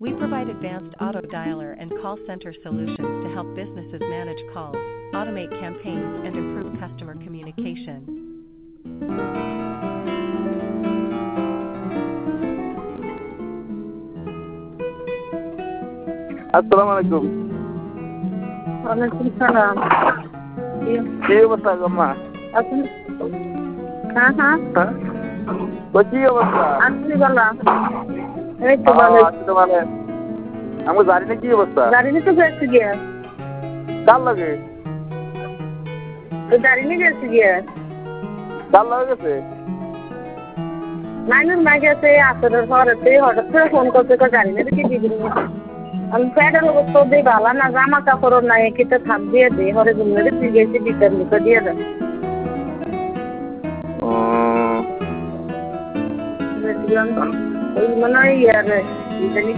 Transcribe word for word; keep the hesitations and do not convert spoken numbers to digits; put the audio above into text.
We provide advanced auto dialer and call center solutions to help businesses manage calls, automate campaigns, and improve customer communication. আসসালামু আলাইকুম। ওয়ালাইকুম সালাম। কি অবস্থা আম্মা? আপনি হ্যাঁ হ্যাঁ হ্যাঁ তো কি অবস্থা? আছি ভালো। এই তো ভালো। আছি তো ভালো। আমি জানি না কি অবস্থা। গাড়ি নিতে গেছি গিয়া। কার লাগে? তো গাড়ি নিয়ে গেছি গিয়া। কার লাগে গেছে? নাইনুর মা গেছে আসরের পরেতে হঠাৎ করে ফোন করছে তো গাড়ি নিয়ে কি দিবি না। আমি প্যাডের অবস্থা দিয়ে ভালো না, জামা কাপড় নাই, কিটা থাক দিয়ে দে হরে গুমলে তুই গেছি বিকার মুখে দিয়ে দে। ও দেখলাম ওই মনে হয় ইয়ার